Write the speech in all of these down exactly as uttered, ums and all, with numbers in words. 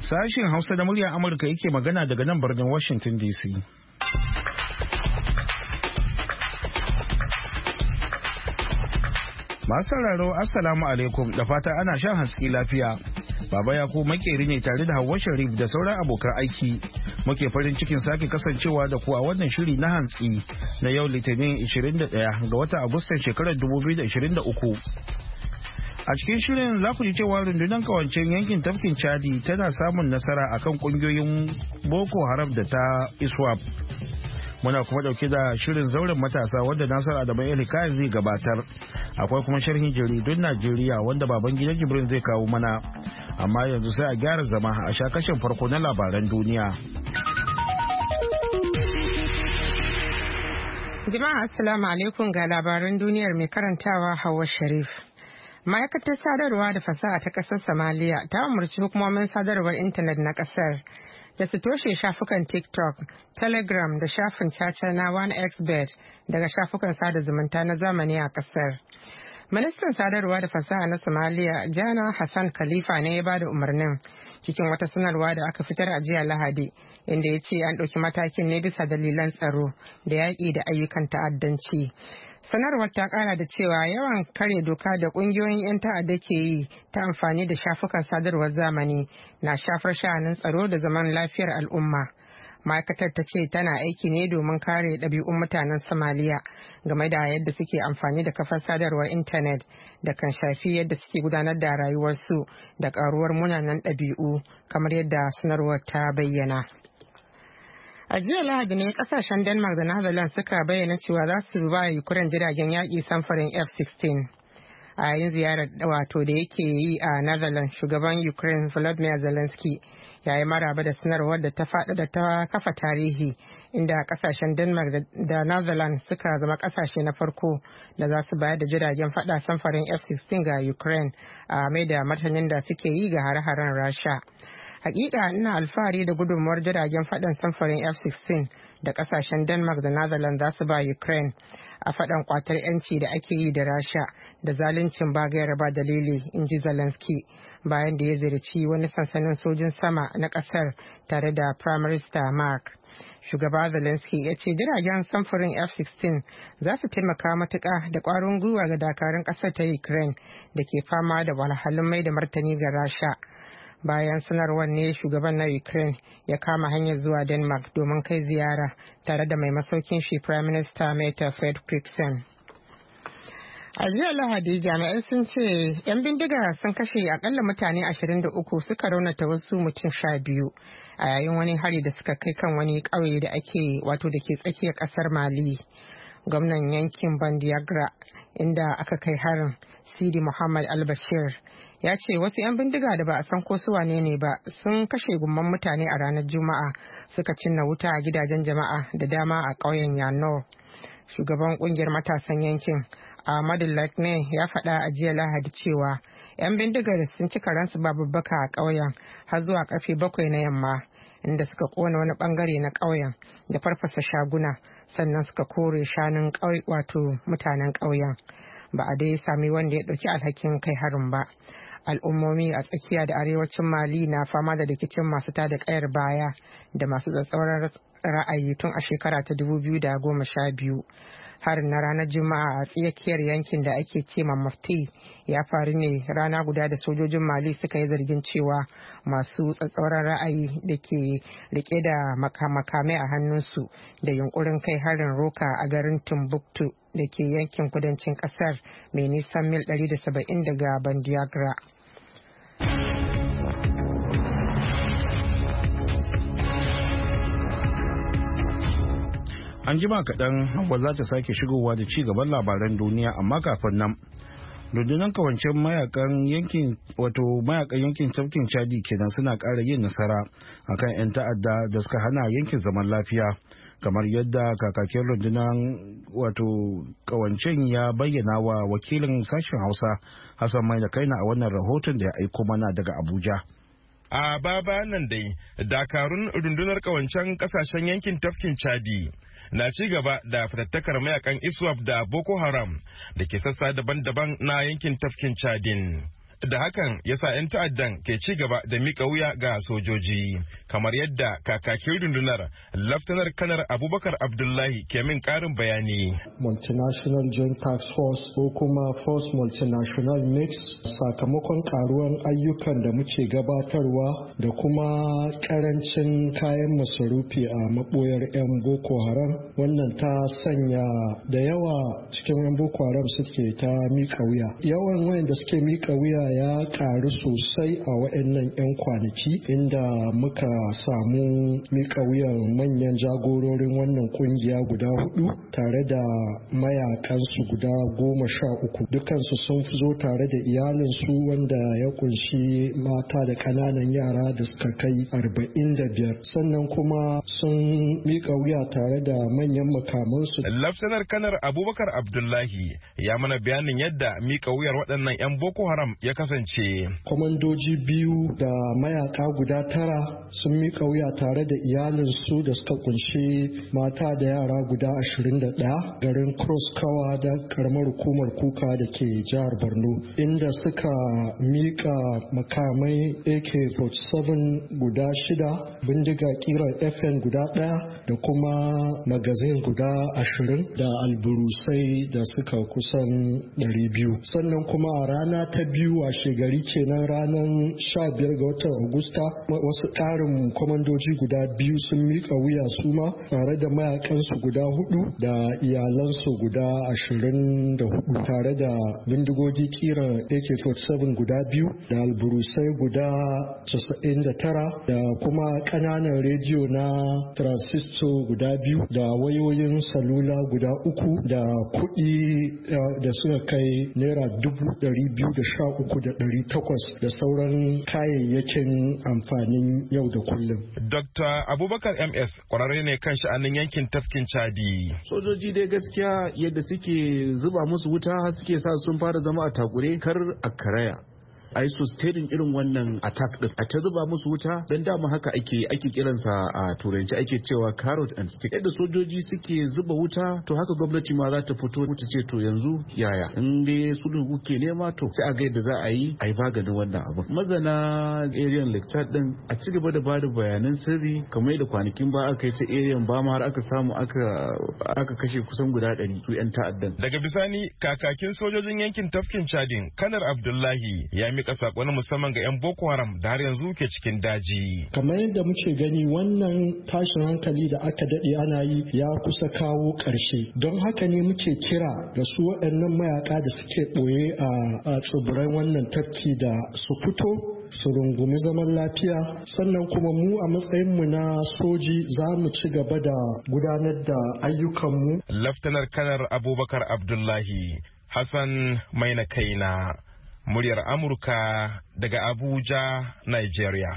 Sashen Hausa da muryar Amurka yake magana daga nan birnin Washington D C. Masu sauraro Assalamu alaikum da fata ana shan hantsi lafiya. Baba Yakubu makeri ne tare da Hauwa Sharif da sauran abokan aiki. Muke farin cikin sake kasancewa da ku a wannan shiri na hantsi na yau Litinin ishirin da ɗaya ga watan Agustan shekarar dubu biyu da ishirin da uku. A cikin shirin za ku ji cewa rundunar kawancen yankin tafkin Chadi tana samun nasara akan kungiyoyin Boko Haram da ta ISWAP. Muna kuma dauke da shirin zauren matasa wanda Nasiru Adamu Elika zai gabatar. Akwai kuma sharhin jaridun Najeriya wanda baban gidan Jibrin zai kawo mana. Amma yanzu sai a gyara zama a sha kashin farko na labaran duniya. Jama'a assalamu alaikum ga labaran duniyar mai karantawa Hauwa Sharif. Ma'aikatar sadarwa da fasaha ta ƙasar Somalia ta umarci hukumomin sadarwar intanet na ƙasar da su toshe shafukan TikTok, Telegram da shafin caca na one x bet daga shafukan sada zumunta na zamani a ƙasar. Ministan sadarwa da fasaha na Somalia, Jana Hassan Khalifa ne ya bada umarnin cikin wata sanarwa da aka fitar a jiya Lahadi, inda ya ce an ɗauki matakin ne bisa dalilan tsaro da yaƙi da ayyukan ta'addanci. Sanarwar ta kara da cewa yawan kare doka da kungiyoyin 'yan ta'adda ke yi ta amfani da shafukan sadarwar zamani na shafar sha'anin tsaro da zaman lafiyar al'umma. Ma'aikatar ta ce tana aiki ne domin kare ɗabi'un mutanen Somaliya game da yadda suke amfani da kafar sadarwar intanet da kan shafi yadda suke gudanar da rayuwarsu da karuwar munanan ɗabi'u kamar yadda sanarwar ta bayyana. A jiya Lahadi ne kasashen Denmark da Netherlands suka bayyana cewa za su ba Ukraine jiragen yaƙi samfurin F sixteen. A yayin ziyarar wato da yake yi a Netherlands, shugaban Ukraine Volodymyr Zelensky ya yi maraba da sanarwar da ta faɗi da ta kafa tarihi, inda kasashen Denmark da Netherlands suka zama kasashe na farko da za su bayar da jiragen faɗa samfurin F sixteen ga Ukraine a mai da martanin da suke yi ga hare-haren Rasha. Hakika ina alfahari da gudunmuwar jiragen faɗan samfurin F sixteen da kasashen Denmark da Netherlands za su ba Ukraine a faɗan kwatar yanci da ake yi da Rasha da zaluncin bagayar ba dalili, in ji Zelensky bayan da ya ziyarci wani sansanin sojin sama na ƙasar tare da Prime Minister Mark. Shugaba Zelensky ya ce jiragen samfurin F sixteen za su taimaka matuƙa da ƙwarin gwiwa ga dakarun ƙasar ta Ukraine da ke fama da wahalhalun mai da martani ga Rasha. Bayan sanarwar ne shugaban na Ukraine ya kama hanyar zuwa Denmark domin kai ziyara tare da mai masaukin shi Prime Minister Mette Frederiksen. A jiya Lahadi jami'ai sun ce 'yan bindiga sun kashe akalla mutane ashirin da uku suka raunata wasu mutum sha biyu a yayin wani hari da suka kai kan wani ƙauye da ake wato da ke tsakiyar ƙasar Mali. Gwamnan yankin Bandiagra inda aka kai harin, Sidi Muhammad Al-Bashir, ya ce wasu 'yan bindiga da ba a san ko su wane ne ba sun kashe gumman mutane a ranar Juma'a, suka cinna wuta a gidajen jama'a da dama a ƙauyen Yano. Shugaban kungiyar matasan yankin Ahmadu Lakne ya faɗa a jiya Lahadi cewa 'yan bindigar sun ci karansu ba babbaka a ƙauyen har zuwa ƙarfe bakwai na yamma, inda suka kona wani bangare na ƙauyen da farfasa shaguna, sannan suka kore shanun ƙauye wato mutanen ƙauyen. Ba a dai sami wanda ya ɗauki alhakin kai harin ba. Al'ummomi a tsakiya da arewacin Mali na fama da rikicin masu tada kayar baya da masu tsatsauran ra'ayi tun a shekara ta dubu biyu da goma sha biyu. Harin na ranar Juma'a a tsakiyar yankin da ake ce ma Mafti ya faru ne rana guda da sojojin Mali suka yi zargin cewa masu tsatsauran ra'ayi da ke rike da makamai a hannunsu da yunkurin kai harin roka a garin Timbuktu da ke yankin kudancin kasar mai nisan mil ɗari da saba'in daga Bandiagra. An jima kaɗan Hauwa za ta sake shigowa da ci gaban labaran duniya, amma kafin nan rundunar kawancen mayakan yankin wato mayakan yankin tafkin Chadi kenan suna ƙara yin nasara akan 'yan ta'adda da suka hana yankin zaman lafiya, kamar yadda kakakin rundunar wato kawancen ya bayyana wa wakilin sashen Hausa Hassan Mai da Kaina a wannan rahoton da ya aiko mana daga Abuja. A baba nan dai dakarun rundunar kawancen kasashen yankin tafkin Chadi na ci gaba da fitattakar mayakan ISWAP da Boko Haram da ke sassa daban-daban na yankin tafkin Chadin. da hakan ya sa 'yan ta'addan ke ci gaba da miƙa wuya ga sojoji, kamar yadda kakakin rundunar Laftanar Kanar Abubakar Abdullahi ke min ƙarin bayani. Multinational Joint Task Force ko kuma Force Multinational Mix sakamakon karuwan ayyukan da muke gabatarwa da kuma ƙarancin kayan masarufi a maɓoyar 'yan Boko Haram, wannan ta sanya da yawa cikin 'yan Boko Haram suke ta miƙa wuya. Yawan wayanda suke miƙa wuya ya ƙaru sosai a waɗannan 'yan kwanaki, inda muka samu miƙa wuyan manyan jagororin wannan ƙungiya guda hudu tare da mayakansu guda goma sha uku. Dukansu sun zo tare da iyalinsu wanda ya kunshi mata da ƙananan yara da suka kai arba'in da biyar. Sannan kuma sun miƙa wuya tare da manyan makamansu. Laftanar Kanar Abubakar Abdullahi ya mana bayanin yadda miƙa wuyar waɗannan 'yan Boko Haram ya kasance. Kwamandoji biyu da mayaka guda tara sun miƙa wuya tare da iyalinsu da suka kunshi mata da yara guda ashirin da ɗaya garin Cross Kawa da karamar hukumar Kuka da ke jihar Borno, inda suka miƙa makamai A K forty-seven guda shida, bindiga kiran F N guda ɗaya da kuma magazin guda ashirin da alburusai da suka kusan ɗari biyu. Sannan kuma a rana ta biyu a shegari kenan ranar sha biyar ga watan Agusta, wasu ƙarin kwamandoji guda biyu sun miƙa wuya su ma tare da mayakansu guda hudu da iyalansu guda ashirin da hudu tare da bindigogi kiran A K forty-seven guda biyu da alburusai guda casa'in da tara da kuma ƙananan rediyo na transistor guda biyu da wayoyin salula guda uku da kuɗi da suka kai naira dubu ɗari biyu da sha uku da ɗari takwas da sauran kayayyakin amfanin yau da kullum. Dokta Abubakar M S kwararre ne kan sha'anin yankin tafkin Chadi. Sojoji dai gaskiya yadda suke zuba musu wuta suke sa sun fara zama a takure kar a karaya. a yi sustaining irin wannan attack din, a ta zuba musu wuta don dama haka ake ake kiransa a turanci ake cewa carrot and stick. Yadda sojoji suke zuba wuta to haka gwamnati ma za ta fito ta ce to yanzu yaya in dai sulhu kuke nema to sai a ga yadda za a yi a yi maganin wannan abu. Mazana area lecture din a ci gaba da bada bayanan sirri kamar yadda kwanakin ba aka yi ta area ba ma har aka samu aka aka kashe kusan guda ɗari su yan ta'addan. Daga bisani kakakin sojojin yankin tafkin Chadin Kanar Abdullahi ya mika sakon musamman ga 'yan Boko Haram da har yanzu ke cikin daji. Kamar yadda muke gani wannan tashin hankali da aka daɗe ana yi ya kusa kawo ƙarshe. Don haka ne muke kira da su waɗannan mayaka da suke ɓoye a tsibiran wannan tafki da su fito su rungumi zaman lafiya, sannan kuma mu a matsayinmu na soji za mu ci gaba da gudanar da ayyukanmu. Laftanar Kanar Abubakar Abdullahi Hassan Maina Kaina, muryar Amurka daga Abuja, Nigeria.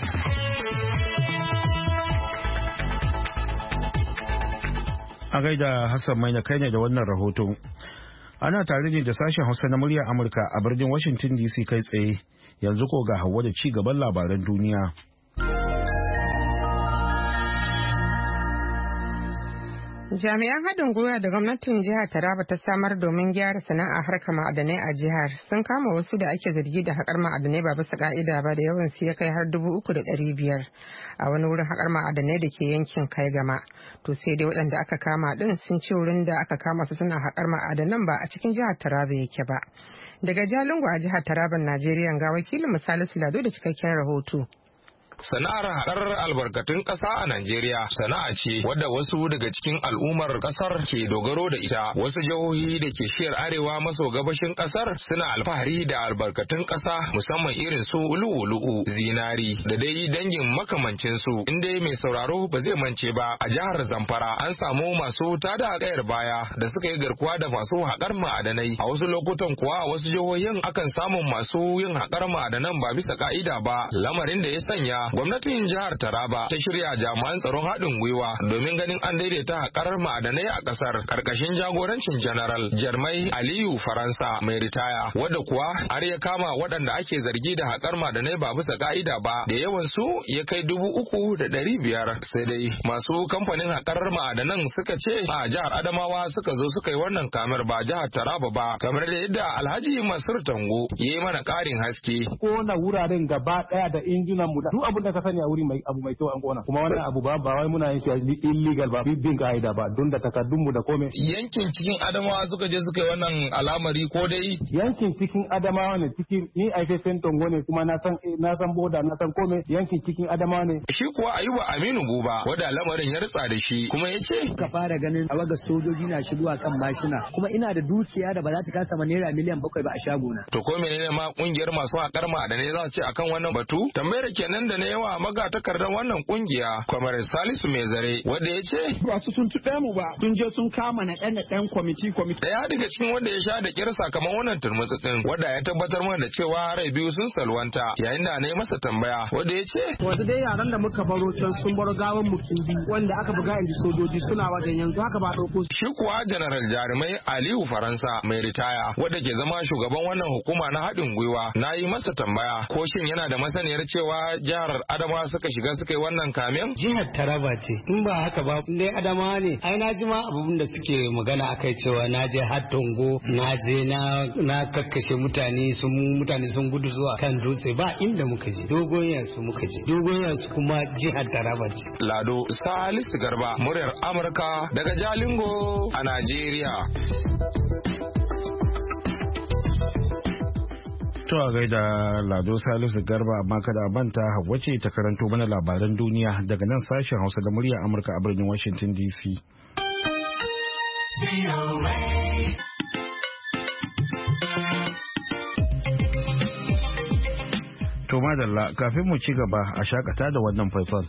A gaida Hassan Maina Kaina da wannan rahoton. Ana tare ne da sashen Hausa na muryar Amurka a birnin Washington D C kai tsaye. Yanzu ko ga Hauwa da ci gaban labaran duniya. Jami'an haɗin gwiwa da gwamnatin jihar Taraba ta samar domin gyara sana'a harkar ma'adanai a jihar sun kama wasu da ake zargi da haƙar ma'adanai ba bisa ƙa'ida ba da yawan su ya kai har dubu uku da ɗari biyar a wani wurin haƙar ma'adanai da ke yankin Kai Gama. To sai dai waɗanda aka kama ɗin sun ce wurin da aka kama su suna haƙar ma'adanan ba a cikin jihar Taraba yake ba. Daga Jalingo a jihar Taraban Najeriya ga wakilin misali Silado da cikakken rahoto. Sana'ar haƙar albarkatun ƙasa a Najeriya sana'a ce wadda wasu daga cikin al'ummar ƙasar ke dogaro da ita. Wasu jihohi da ke shiyar arewa maso gabashin ƙasar suna alfahari da albarkatun ƙasa musamman irin su lu'u-lu'u, zinari da dai dangin makamancin su. Inda mai sauraro ba zai mance ba a jihar Zamfara an samu masu tada kayar baya da suka yi garkuwa da masu haƙar ma'adanai. A wasu lokutan kuwa a wasu jihohin akan samun masu yin haƙar ma'adanan ba bisa ka'ida ba, lamarin da ya sanya gwamnatin jihar Taraba ta shirya jami'an tsaron haɗin gwiwa domin ganin an daidaita haƙar ma'adanai a ƙasar karkashin jagorancin General Jarmai Aliyu Faransa mai ritaya, wadda kuwa har ya kama waɗanda ake zargi da haƙar ma'adanai ba bisa ka'ida ba da yawan su ya kai dubu uku da ɗari biyar. Sai dai masu kamfanin haƙar ma'adanan suka ce a jihar Adamawa suka zo suka yi wannan kamar ba jihar Taraba ba, kamar da yadda Alhaji Masur Tango ya yi mana ƙarin haske. Kona wuraren gaba ɗaya da injunan mu duk abin da ka sani a wuri mai abu mai kyau an kona, kuma wannan abu ba ba wai muna yin shi illegal ba, bin ka'ida ba, don da takardun mu da komai. Yankin cikin Adamawa suka je suka yi wannan al'amari ko dai? Yankin cikin Adamawa ne, cikin ni aifafen Tongo ne, kuma na san na san boda na san komai, yankin cikin Adamawa ne. Shi kuwa Ayuba Aminu Buba wanda lamarin ya ritsa da shi kuma ya ce ka fara ganin a waga sojoji na shigowa kan mashina, kuma ina da dukiya da ba za ta kasa ma naira miliyan bakwai ba a shagona. To ko menene ma kungiyar masu haƙar ma'adanai za su ce akan wannan batu? Tambayar kenan da na yawa maga takardar wannan kungiya Kwamar Salisu Mai Zare wanda ya ce ba su sun tuɗe mu ba, sun je sun kama na ɗan ɗan kwamiti kwamiti. Daya daga cikin wanda ya sha da kyar sakamakon wannan turmutsutsin wanda ya tabbatar mana da cewa rai biyu sun salwanta yayin da na yi masa tambaya wanda ya ce wasu dai yaran da muka baro can sun bar gawan mutum biyu wanda aka buga inda sojoji suna wajen yanzu haka ba ɗauko. Shi kuwa Janaral Jarumai Aliyu Faransa mai ritaya wanda ke zama shugaban wannan hukuma na haɗin gwiwa na yi masa tambaya ko shin yana da masaniyar cewa jihar Adamawa suka shiga suka yi wannan kamen? Jihar Taraba ce, in ba haka ba dai Adamawa ne. Ai na ji ma abubuwan da suke magana akai cewa na je har Tongo, na je na na kakkashe mutane sun mutane sun gudu zuwa kan dutse, ba inda muka je. Dogon yansu muka je. Dogon yansu kuma jihar Taraba ce. Lado Salisu Garba, muryar Amurka daga Jalingo a Najeriya. To a gaida Lado Salisu Garba, amma kada manta Hauwa ce ta karanto mana labaran duniya daga nan sashen Hausa da muryar Amurka a birnin Washington D C. To madalla, kafin mu ci gaba a shakata da wannan faifan.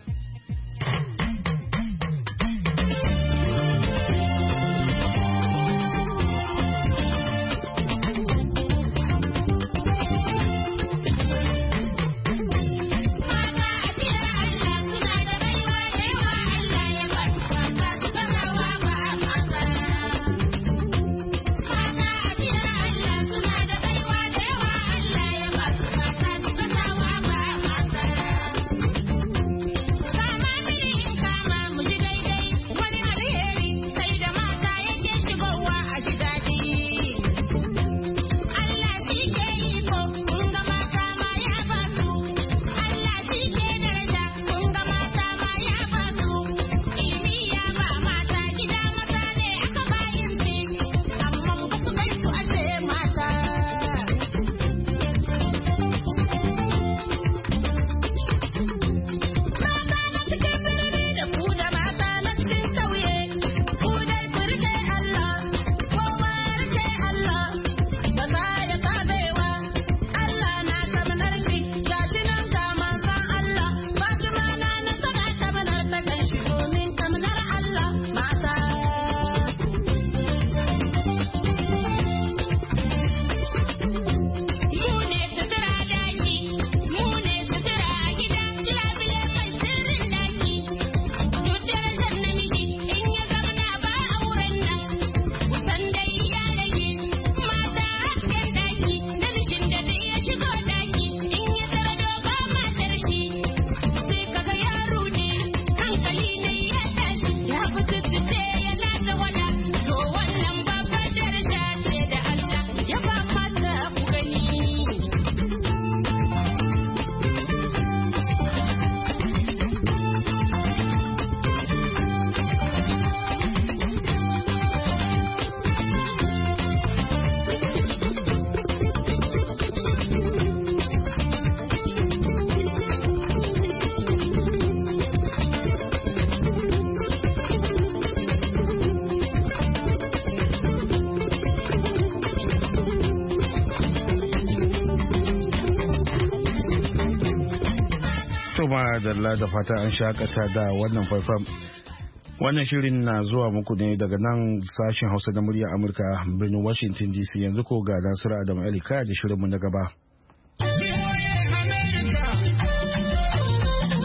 Dalla da fata an shakata da wannan faifan. Wannan shirin na zuwa muku ne daga nan sashen Hausa da murya Amurka birnin Washington D C. Yanzu ko ga Nasiru Adamu Elika da shirinmu na gaba.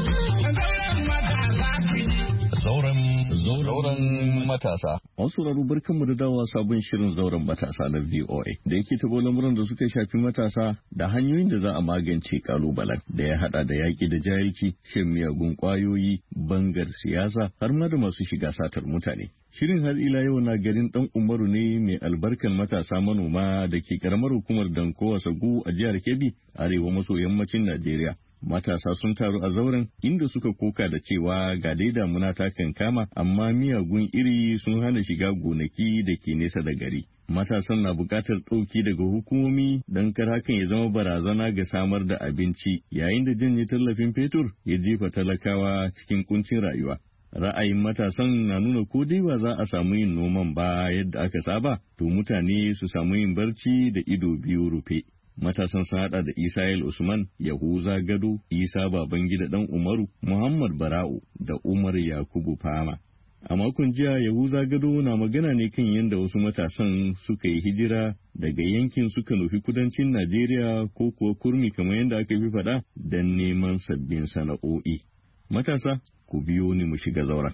matasa. Masu sauraro barkanmu da dawowa sabon shirin zauren matasa na V O A da yake tabo lamuran da suka shafi matasa da hanyoyin da za a magance kalubalen da ya hada da yaƙi da jahilci, shan miyagun ƙwayoyi, bangar siyasa har ma da masu shiga satar mutane. Shirin har ila yau na garin Dan Umaru ne mai albarkan matasa manoma da ke karamar hukumar Danko Sagu a jihar Kebbi, arewa maso yammacin Najeriya. Matasa sun taru a zauren inda suka koka da cewa ga dai damuna ta kankama amma miyagun iri sun hana shiga gonaki da ke nesa da gari. Matasan na buƙatar ɗauki daga hukumomi don kar hakan ya zama barazana ga samar da abinci yayin da janye tallafin fetur ya jefa talakawa cikin kuncin rayuwa. Ra'ayin matasan na nuna ko dai ba za a samu yin noman ba yadda aka saba, to mutane su samu yin barci da ido biyu rufe. Matasan sun hada da Isa'il Usman, Yahuza Gado, Isa Babangida Dan Umaru, Muhammad Bara'u da Umar Yakubu Fama. A makon jiya Yahuza Gado na magana ne kan yadda wasu matasan suka yi hijira daga yankin suka nufi kudancin Najeriya ko kuwa kurmi kamar yadda aka fi faɗa don neman sabbin sana'o'i. Matasa, ku biyo ni mu shiga zauren.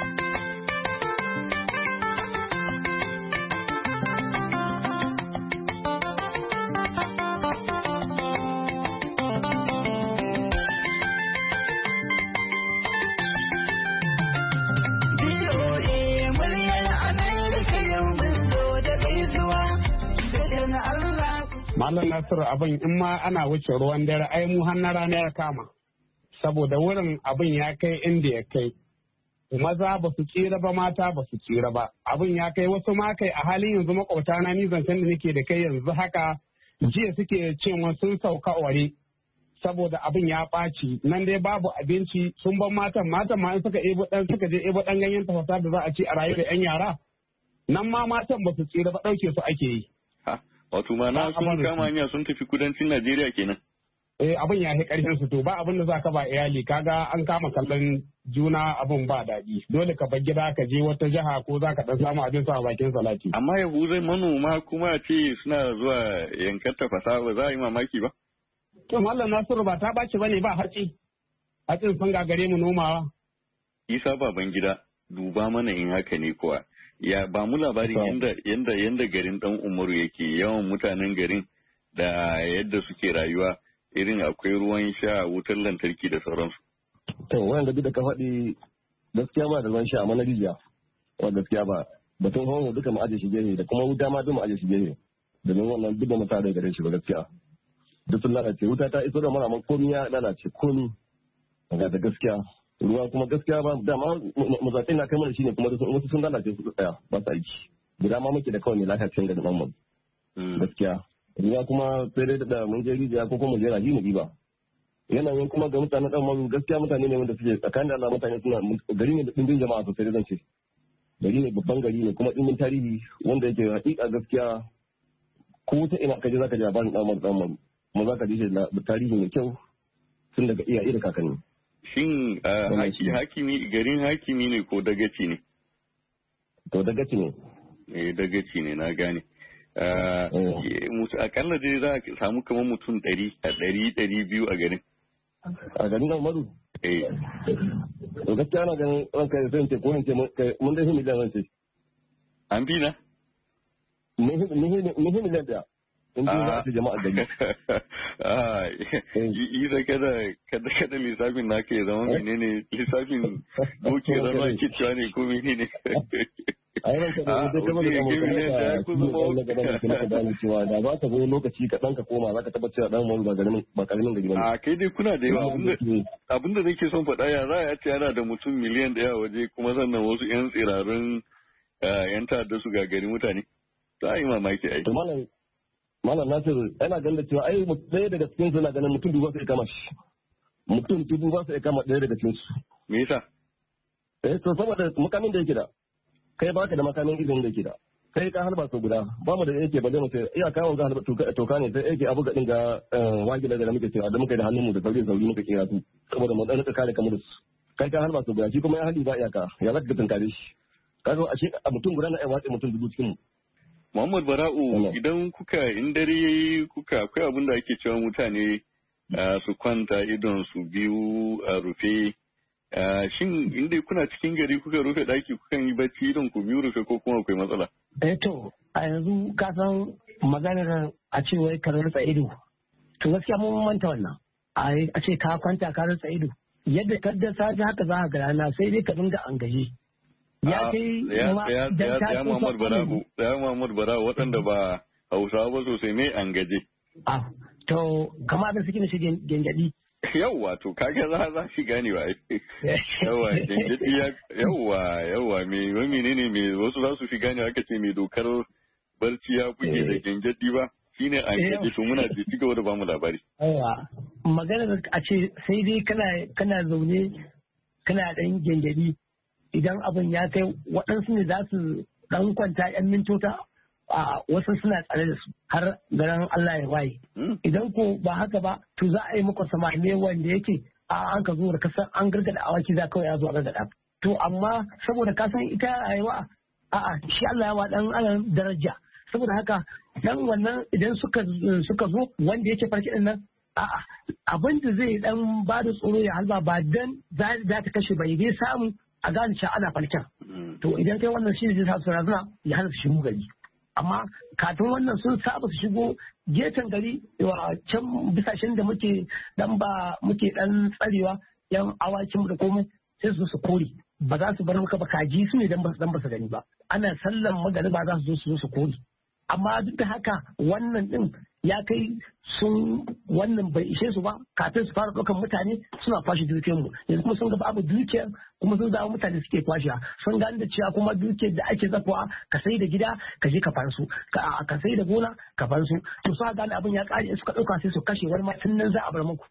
Malam Nasiru abin in ma ana wuce ruwan dare ai mu har na rana ya kama. Saboda wurin abin ya kai inda ya kai. Maza ba su tsira ba mata ba su tsira ba. Abin ya kai wasu ma kai a halin yanzu makwabta na ni zancen da nake da kai yanzu haka jiya suke cewa sun sauka ware. Saboda abin ya ɓaci nan dai babu abinci sun ban matan matan ma in suka ebo dan suka je ebo dan ganyen tafasa da za a ci a rayu da yan yara. Nan ma matan ba su tsira ba ɗauke su ake yi. Wato ma na sun kama hanya sun tafi kudancin Najeriya kenan. Eh abin ya fi karfin su to ba abin da zaka ba iyali kaga an kama kallon juna abin ba daɗi dole ka bar gida ka je wata jiha ko zaka dan samu abin sa a bakin salati. Amma yabu zai manoma kuma ce suna zuwa yankar tafasa ba za a yi mamaki ba. To Mallam Nasiru ba ta baci bane ba hatsi. Hatsin sun gagare mu nomawa. Isa Babangida duba mana in haka ne kuwa. Ya ba mu labarin yanda yanda yanda garin Dan Umaru yake yawan mutanen garin da yadda suke rayuwa irin akwai ruwan sha wutar lantarki da sauransu. To wanda duk da ka faɗi gaskiya ba da ruwan sha amma na rijiya wa gaskiya ba batun hawan duka mu aje shi gehe da kuma wuta ma duk mu aje shi gehe domin wannan duk ba mu tare gare shi ba gaskiya duk sun lalace wuta ta iso da mana man komi ya lalace komi ga da gaskiya ruwa kuma gaskiya ba dama mazaɓin na kai mana shine kuma wasu sun lalace su tsaya ba sa aiki guda ma muke da kawai ne lafiyar da mamman gaskiya ruwa kuma sai dai da mun je rijiya ko kuma mu je raji mu ba yanayin kuma ga mutanen dan mazu gaskiya mutane ne wanda suke tsakanin da Allah mutane suna gari ne da dimbin jama'a sosai da zan ce gari ne babban gari ne kuma dimbin tarihi wanda yake hakika gaskiya ko ta ina kaje zaka ji labarin dan mazu dan mazu kuma zaka ji tarihi mai kyau tun daga iyaye da kakanni. Shin hakimi garin hakimi ne ko dagaci ne? To dagaci ne. Eh dagaci ne na gane. Akalla dai za a samu kamar mutum ɗari a ɗari ɗari biyu a garin. A garin nan maru? Eh. To gaskiya na ganin ranka da zai ce ko in ce mun dai miliyan zan ce. An fi na? Mun miliyan da. in ji za su jama'a gari. Yi da kada kada kada lissafin naka ya zama menene lissafin doke zama kicciya ne ko menene. A yaran ka da ta bada da mutum da kuma da cewa da za ka zo lokaci ka dan ka koma za ka tabbatar da dan wani ba garin ba karamin gari ba. A kai dai kuna da yawa abinda nake son faɗa ya za a ce yana da mutum miliyan da yawa waje kuma sannan wasu yan tsirarun yan ta'adda su gagari mutane. Za a yi mamaki ai. Malam Nasir yana ganin da cewa ai ɗaya daga cikin su na ganin mutum dubu sai kama shi. Mutum dubu ba sai kama ɗaya daga cikin su. Me yasa? Eh to saboda makamin da yake da. Kai baka da makamin izinin da yake da. Kai ka halba su guda ba mu da yake ba zai mu sai iya kawo ga halba toka ne sai yake abu gadin ga wagila da muke cewa da muke da hannun mu da sauri sauri muka kira su saboda mu dan kare kamar su. Kai ka halba su guda shi kuma ya hali ba iyaka ya zaka tunkare shi. Kaga ashe mutum guda na ai watsi mutum dubu cikin mu. Muhammad Bara'u idan kuka in dare yayi kuka akwai abin da ake cewa mutane su kwanta idon su biyu a rufe Shin inda kuna cikin gari kuka rufe ɗaki kukan yi bacci don ku biyu rufe ko kuma akwai matsala? Eh to a yanzu ka san maganar a ce wai ka rutsa ido. To gaskiya mun manta wannan. A ce ka kwanta ka rutsa ido. Yadda ka da safe haka za ka ga rana sai dai ka dinga an gaji. Ya kai ma dan ta ya Muhammad Bara'u, ya Muhammad Bara'u waɗanda ba Hausawa ba sosai ne an gaje. Ah, to kamar abin suke na shi gengadi. Yawwa to kaga za za shi gane ba. Yawwa gengadi ya yawwa yawwa me wani ne ne me wasu za su fi gane aka ce me dokar barci ya buge da gengadi ba. Shine an gaje to muna ji ci gaba da bamu labari. Yawwa maganar a ce sai dai kana kana zaune kana dan gengadi idan abin ya kai waɗansu ne za su dan kwanta yan mintota a wasu suna tsare da su har garin Allah ya waye. Idan ko ba haka ba to za a yi muku samane wanda yake a an ka zo da kasan an gargada awaki za kawai ya zo a gargada. To amma saboda ka san ita rayuwa a'a shi Allah ya wa dan adam daraja. Saboda haka dan wannan idan suka suka zo wanda yake farki din nan a'a abin da zai dan ba da tsoro ya halba ba dan za ta kashe bai dai samu a gane cewa ana falken. To idan kai wannan shi ne zai sa su razana ya hana su shigo gari. Amma kafin wannan sun saba su shigo gefen gari wa can bisashen da muke dan ba muke dan tsarewa yan awakin da komai sai su su kore ba za su bar maka ba kaji su ne dan ba dan ba su gani ba ana sallan magariba za su zo su zo su kore amma duk da haka wannan din ya kai sun wannan bai ishe su ba kafin su fara ɗaukan mutane suna kwashe dukiyar mu yanzu kuma sun ga babu dukiyar kuma sun zama mutane suke kwashe sun gane da cewa kuma dukiyar da ake zafuwa ka sai da gida ka je ka fansu ka sai da gona ka fansu to su gane abin ya kare suka ɗauka sai su kashe wani ma tun nan za a bar muku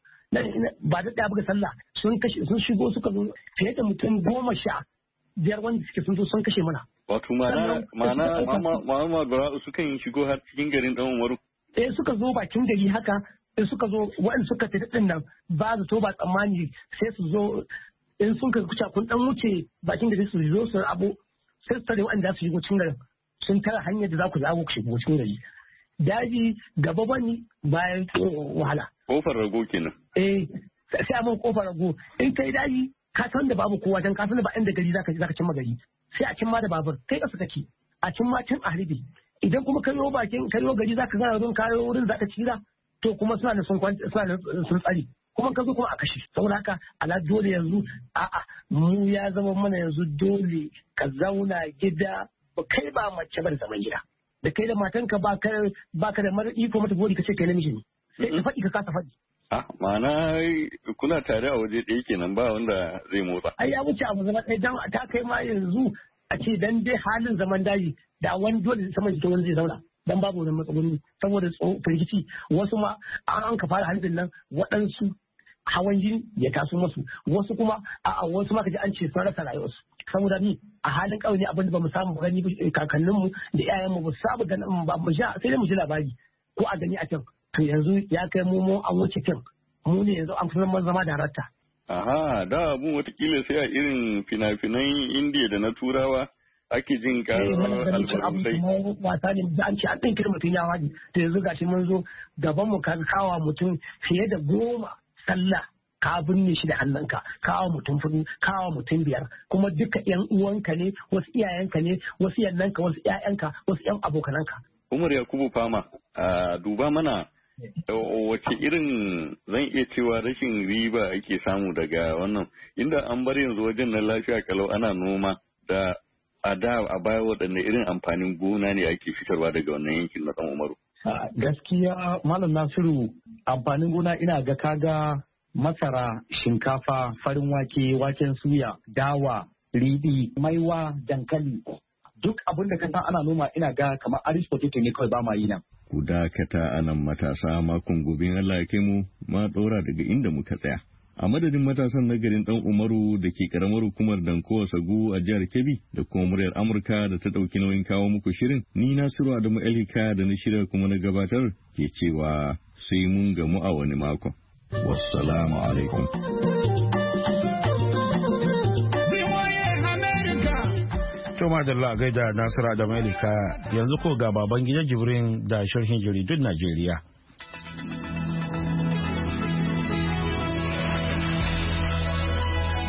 ba da ɗaya buga sallah sun kashe sun shigo suka zo fiye da mutum goma sha biyar wanda suke sun zo sun kashe mana. Wato ma'ana ma'ana ma'ana Bara'u sukan shigo har cikin garin ɗan Umaru. Eh suka zo bakin gari haka in suka zo waɗanda suka fita ɗin nan ba zato ba tsammani sai su zo in sun ka kuca kun ɗan wuce bakin gari su zo su abu sai su tare waɗanda su shigo cikin garin sun tara hanyar da za ku zago ku shigo cikin gari. Daji gaba bani bayan wahala. Kofar rago kenan. Eh sai a man kofar rago in kai daji ka san da babu kowa dan ka san da ba inda gari zaka zaka cimma gari sai a cimma da babur kai kasa kake a cimma cin ahlibi idan kuma kayo bakin kayo gari zaka ga wurin kayo wurin zaka cira to kuma suna da sun suna da sun tsari kuma ka zo kuma a kashe saboda haka ala dole yanzu a'a mu ya zama mana yanzu dole ka zauna gida ba kai ba mace ba da zaman gida da kai da matanka ba ka ba ka da mara iko mata gori ka ce kai namiji ne sai ka faɗi ka kasa faɗi. Ah, ma'ana kuna tare a waje ɗaya kenan ba wanda zai motsa. Ai ya wuce abu zama ɗaya dan ta kai ma yanzu a ce dan dai halin zaman daji da wani dole saman jikin wani zai zauna dan babu wani matsaloli saboda firgici wasu ma an ka fara harbin nan waɗansu hawan jini ya taso masu wasu kuma a wasu ma kaji an ce sun rasa rayuwarsu saboda ni a halin ƙauye ne abin da bamu samu gani kakanninmu da iyayenmu ba su samu ganin ba mu sha sai dai mu ji labari ko a gani a can. To yanzu ya kai mu mu an wuce kin mu ne yanzu an fi zama da haratta. Aha da abun watakila sai a irin fina-finan indiya da na turawa ake jin karar albarusai. Wasa ne da an ce an ɗin mutum ya wani to yanzu gashi mun zo gaban mu ka kawa mutum fiye da goma sallah ka binne shi da hannunka kawo mutum fudu kawo mutum biyar kuma duka yan uwanka ne wasu iyayenka ne wasu yannanka wasu ƴaƴanka wasu ƴan abokananka. Umar Yakubu Fama a duba mana wace irin zan iya cewa rashin riba ake samu daga wannan inda an bar yanzu wajen na lafiya kalau ana noma da a da a baya waɗanne irin amfanin gona ne ake fitarwa daga wannan yankin na Umaru. Gaskiya Malam Nasiru amfanin gona ina ga kaga masara, shinkafa, farin wake, waken suya, dawa, riɗi, maiwa, dankali. Duk abin da ka san ana noma ina ga kamar Irish potato ne kawai ba ma yi nan. Ku dakata anan matasa makon gobe Allah ya kai mu ma ɗora daga inda muka tsaya. A madadin matasan na garin ɗan Umaru da ke karamar hukumar Dankowa Sagu a jihar Kebbi da kuma muryar Amurka da ta ɗauki nauyin kawo muku shirin, ni Nasiru Adamu Elhika da na shirya kuma na gabatar ke cewa sai mun gamu a wani makon. Wassalamu alaikum. To madalla gaida Nasiru da Malika yanzu ko ga baban gidan Jibrin da sharhin jaridun Najeriya.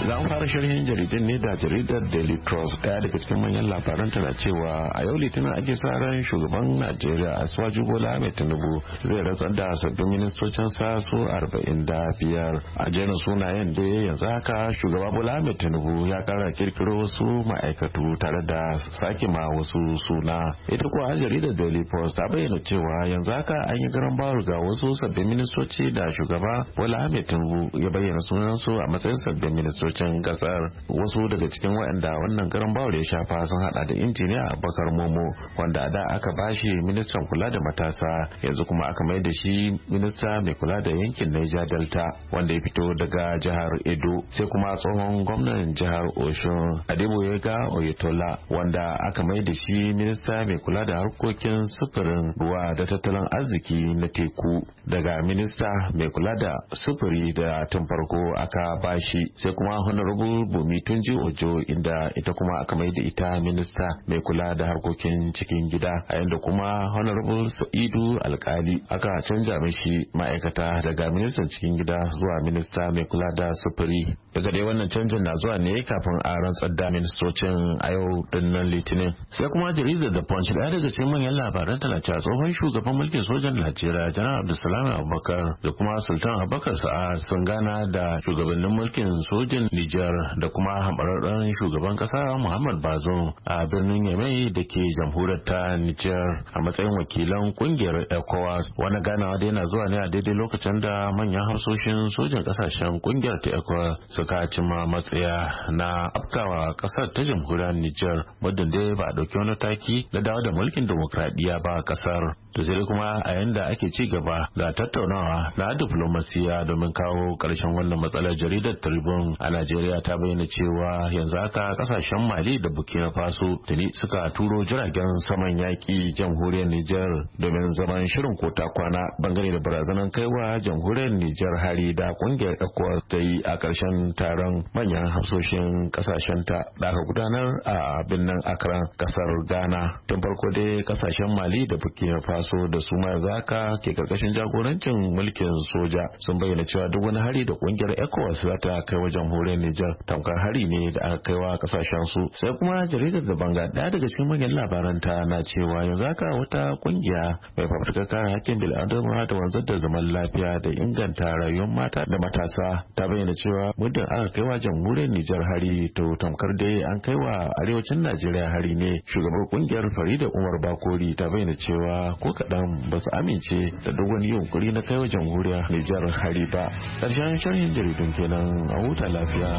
Za mu fara sharhin jaridun ne da jaridar Daily Trust. Daya daga cikin manyan labaran tana cewa a yau Litinin ake sa ran shugaban Najeriya Asiwaju Bola Ahmed Tinubu zai rantsar da sabbin ministocin sa su arba'in da biyar. A jerin sunayen da yanzu haka shugaba Bola Ahmed Tinubu ya kara kirkiro wasu ma'aikatu tare da sake ma wasu suna. Ita kuwa jaridar Daily Post ta bayyana cewa yanzu haka an yi garan bawul ga wasu sabbin ministoci da shugaba Bola Ahmed Tinubu ya bayyana sunansu a matsayin sabbin ministocin kasar. Wasu daga cikin waɗanda wannan garan bawul ya shafa sun hada da injiniya Abubakar Momo wanda da aka bashi ministan kula da matasa, yanzu kuma aka mai da shi minista mai kula da yankin Niger Delta wanda ya fito daga jihar Edo. Sai kuma tsohon gwamnan jihar Osun Adeboyega Oyetola wanda aka mai da shi minista mai kula da harkokin sufurin ruwa da tattalin arziki na teku daga minista mai kula da sufuri da tun farko aka bashi. Sai kuma honorable Bumi Tunji Ojo inda ita kuma aka mai da ita minista mai kula da harkokin cikin gida, a yanda kuma honorable Sa'idu Alkali aka canja mishi ma'aikata daga ministan cikin gida zuwa minista mai kula da sufuri. Daga dai wannan canjin na zuwa ne kafin a rantsar da ministocin a yau dinnan Litinin. Sai kuma jaridar The Punch, daya daga cikin manyan labaran tana cewa tsohon shugaban mulkin sojan Najeriya Janar Abdulsalam Abubakar da kuma Sultan Abubakar Sa'ad sun gana da shugabannin mulkin sojin Nijar da kuma hambararren shugaban kasa Muhammad Bazoum a birnin Yamai da ke jamhuriyar ta Nijar a matsayin wakilan kungiyar ECOWAS. Wani ganawa da yana zuwa ne a daidai lokacin da manyan hafsoshin sojin kasashen kungiyar ta ECOWAS suka cima matsaya na afkawa kasar ta jamhuriyar Nijar, muddin dai ba a dauki wani taki na dawo da mulkin demokradiyya ba a kasar. To sai kuma a yanda ake ci gaba da tattaunawa na diplomasiya domin kawo karshen wannan matsalar, jaridar Tribune a Najeriya ta bayyana cewa yanzu haka kasashen Mali da Burkina Faso tuni suka turo jiragen saman yaki jamhuriyar Nijar domin zaman shirin kota kwana bangare da barazanar kaiwa jamhuriyar Nijar hari da kungiyar ECOWAS ta yi a karshen taron manyan hafsoshin kasashen ta da aka gudanar a birnin Accra kasar Ghana. Tun farko dai kasashen Mali da Burkina Faso da su ma zaka ke karkashin jagorancin mulkin soja sun bayyana cewa duk wani hari da kungiyar ECOWAS za ta kai wa jamhuriyar Nijar tamkar hari ne da aka kai wa kasashen su. Sai kuma jaridar da banga daya daga cikin manyan labaran ta na cewa yanzu haka wata kungiya mai fafutukar kare hakkin bil'adama da wanzar da zaman lafiya da inganta rayuwar mata da matasa ta bayyana cewa muddin aka kai wa jamhuriyar Nijar hari to tamkar dai an kai wa arewacin Najeriya hari ne. Shugabar kungiyar Farida Umar Bakori ta bayyana cewa ko kaɗan ba su amince da duk wani yunkuri na kai wa jamhuriyar Nijar hari ba. Ƙarshen sharhin jaridun kenan, a huta lafiya.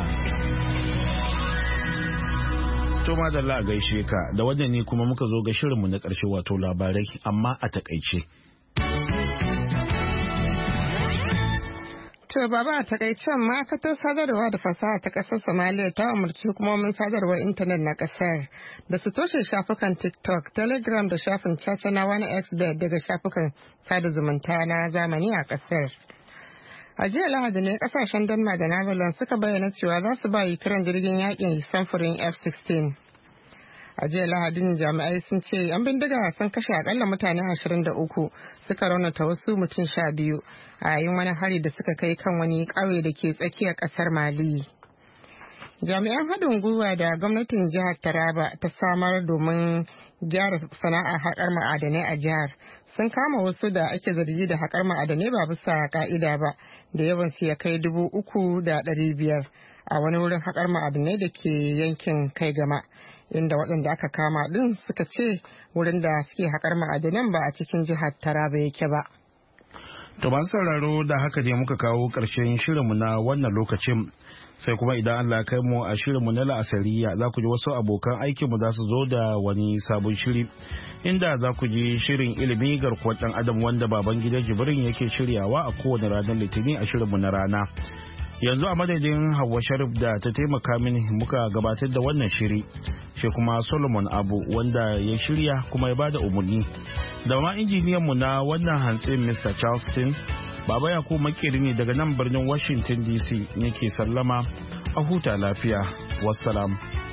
To madalla a gaishe ka, da wannan ne kuma muka zo ga shirinmu na ƙarshe wato labarai amma a takaice. To baba a takaicen ma'aikatar sadarwa da fasaha ta ƙasar Somalia ta umarci hukumomin sadarwar intanet na ƙasar da su toshe shafukan TikTok, Telegram da shafin caca na wani X daga shafukan sada zumunta na zamani a ƙasar. A jiya Lahadi ne kasashen Denmark da Netherlands suka bayyana cewa za su ba Ukraine jirgin yakin samfurin F sixteen. A jiya Lahadin jami'ai sun ce yan bindiga sun kashe akalla mutane ashirin da uku suka raunata wasu mutum sha biyu a yayin wani hari da suka kai kan wani ƙauye da ke tsakiyar ƙasar Mali. Jami'an haɗin gwiwa da gwamnatin jihar Taraba ta samar domin gyara sana'ar haƙar ma'adanai a jihar sun kama wasu da ake zargi da haƙar ma'adanai ba bisa ka'ida ba da yawan su ya kai dubu uku da ɗari biyar a wani wurin haƙar ma'adanai da ke yankin kai gama, inda waɗanda aka kama ɗin suka ce wurin da suke haƙar ma'adanan ba a cikin jihar Taraba yake ba. To masu sauraro da haka ne muka kawo ƙarshen shirinmu na wannan lokacin, sai kuma idan Allah kai mu a shirinmu na la'asariya za ku ji wasu abokan aikinmu za su zo da wani sabon shiri, inda za ku ji shirin ilimi garkuwar ɗan adam wanda baban gida Jibrin yake shiryawa a kowane ranar Litinin a shirinmu na rana. Yanzu a madadin Hauwa Sharif da ta taimaka mini muka gabatar da wannan shiri, shi kuma Solomon Abu wanda ya shirya kuma ya bada umarni, da ma injiniyanmu na wannan hantsin Mister Charleston. Baba Yakubu Makeri ne daga nan birnin Washington D C nake sallama, a huta lafiya. Wassalam.